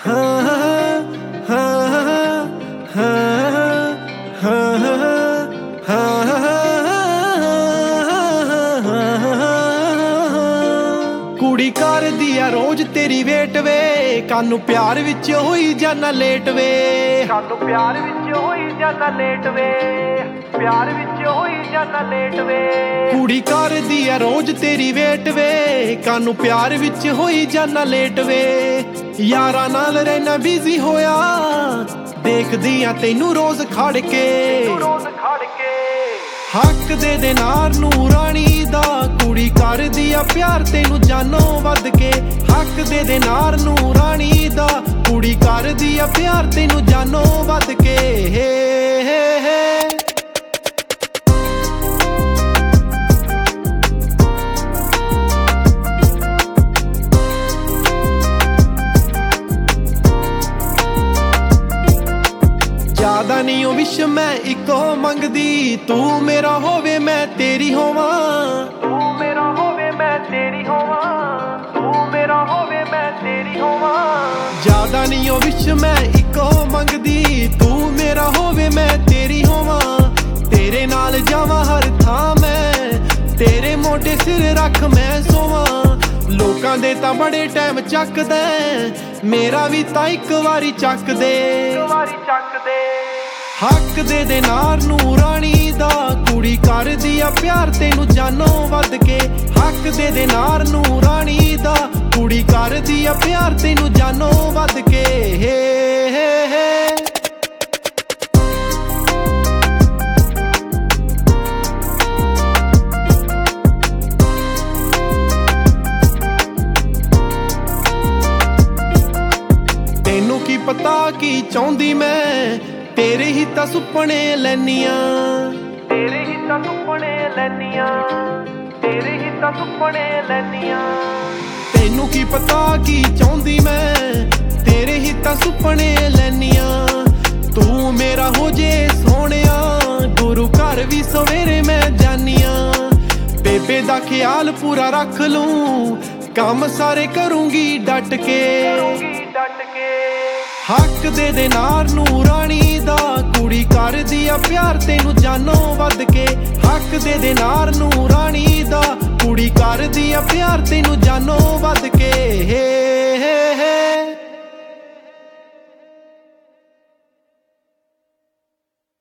ਕੁੜੀ ਕਰਦੀ ਆ ਰੋਜ਼ ਤੇਰੀ ਵੇਟ ਵੇ, ਕਾਨੂੰ ਪਿਆਰ ਵਿੱਚ ਹੋਈ ਜਾਨਾ ਲੇਟ ਵੇ, ਕਾਨੂੰ ਪਿਆਰ ਵਿੱਚ ਹੋਈ ਜਾਨਾ ਲੇਟ ਵੇ, ਪਿਆਰ ਵਿੱਚ ਹੋਈ ਜਾਨਾ ਲੇਟ ਵੇ। ਕੁੜੀ ਕਰਦੀ ਆ ਰੋਜ਼ ਤੇਰੀ ਵੇਟ ਵੇ, ਕਾਨੂੰ ਪਿਆਰ ਵਿੱਚ ਹੋਈ ਜਾਨਾ ਲੇਟ ਵੇ। ਯਾਰਾਂ ਨਾਲ ਰਹਿਣਾ ਬਿਜ਼ੀ ਹੋਇਆ, ਦੇਖਦੀ ਆ ਤੈਨੂੰ ਰੋਜ਼ ਖੜ ਕੇ, ਰੋਜ਼ ਖੜ ਕੇ। ਹੱਕ ਦੇ ਨਾਰ ਨੂੰ ਰਾਣੀ ਦਾ, ਕੁੜੀ ਕਰਦੀ ਆ ਪਿਆਰ ਤੈਨੂੰ ਜਾਨੋਂ ਵੱਧ ਕੇ। ਹੱਕ ਦੇ ਨਾਰ ਨੂੰ ਰਾਣੀ ਦਾ, ਕੁੜੀ ਕਰਦੀ ਆ ਪਿਆਰ ਤੈਨੂੰ ਜਾਨੋਂ ਵੱਧ ਕੇ। ਜ਼ਿਆਦਾ ਨਹੀਂ ਉਹ ਵਿਸ਼ ਮੈਂ ਇੱਕੋ ਮੰਗਦੀ, ਤੂੰ ਮੇਰਾ ਹੋਵੇ ਮੈਂ ਤੇਰੀ ਹੋਵਾਂ, ਤੂੰ ਮੇਰਾ ਹੋਵੇ ਮੈਂ ਤੇਰੀ ਹੋਵਾਂ, ਤੂੰ ਮੇਰਾ ਹੋਵੇ ਮੈਂ ਤੇਰੀ ਹੋਵਾਂ। ਜ਼ਿਆਦਾ ਨਹੀਂ ਉਹ ਵਿਸ਼ ਮੈਂ ਇੱਕੋ ਮੰਗਦੀ, ਤੂੰ ਮੇਰਾ ਹੋਵੇ ਮੈਂ ਤੇਰੀ ਹੋਵਾਂ। ਤੇਰੇ ਨਾਲ ਜਾਵਾਂ ਹਰ ਥਾਂ ਮੈਂ, ਤੇਰੇ ਮੋਢੇ ਸਿਰ ਰੱਖ ਮੈਂ ਸੋਵਾਂ। ਲੋਕਾਂ ਦੇ ਤਾਂ ਬੜੇ ਟਾਈਮ ਚੱਕਦਾ, ਮੇਰਾ ਵੀ ਤਾਂ ਇੱਕ ਵਾਰੀ ਚੱਕ ਦੇ, ਇੱਕ ਵਾਰੀ ਚੱਕ ਦੇ। ਹੱਕ ਦੇ ਨਾਰ ਨੂੰ ਰਾਣੀ ਦਾ, ਕੁੜੀ ਕਰਦੀ ਆ ਪਿਆਰ ਤੈਨੂੰ ਜਾਨੋਂ ਵੱਧ ਕੇ। ਹੱਕ ਦੇ ਨਾਰ ਨੂੰ ਰਾਣੀ ਦਾ, ਕੁੜੀ ਕਰਦੀ ਆ ਪਿਆਰ ਤੈਨੂੰ ਜਾਨੋਂ ਵੱਧ ਕੇ। ਤੈਨੂੰ ਕੀ ਪਤਾ ਕੀ ਚਾਹੁੰਦੀ ਮੈਂ, ਤੇਰੇ ਹੀ ਤਾਂ ਸੁਪਨੇ ਲੈਨੀਆਂ, ਤੇਰੇ ਹੀ ਤਾਂ ਸੁਪਨੇ ਲੈਨੀਆਂ, ਤੇਰੇ ਹੀ ਤਾਂ ਸੁਪਨੇ ਲੈਨੀਆਂ। ਤੈਨੂੰ ਕੀ ਪਤਾ ਕੀ ਚਾਹੁੰਦੀ ਮੈਂ, ਤੇਰੇ ਹੀ ਤਾਂ ਸੁਪਨੇ ਲੈਨੀਆਂ। ਤੂੰ ਮੇਰਾ ਹੋ ਜੇ ਸੋਹਣਿਆ, ਗੁਰੂ ਘਰ ਵੀ ਸਵੇਰੇ ਮੈਂ ਜਾਨੀਆਂ। ਬੇਬੇ ਦਾ ਖਿਆਲ ਪੂਰਾ ਰੱਖ ਲੂੰ, ਕੰਮ ਸਾਰੇ ਕਰੂੰਗੀ ਡਟ ਕੇ, ਡਟ ਕੇ। ਹੱਕ ਦੇ ਨਾਰ ਨੂੰ ਰਾਣੀ ਦਾ, ਕੁੜੀ ਕਰਦੀ ਆ ਪਿਆਰ ਤੈਨੂੰ ਜਾਨੋਂ ਵੱਧ ਕੇ। ਹੱਕ ਦੇ ਨਾਰ ਨੂੰ ਰਾਣੀ ਦਾ, ਕੁੜੀ ਕਰਦੀ ਆ ਪਿਆਰ ਤੈਨੂੰ ਜਾਨੋਂ ਵੱਧ ਕੇ।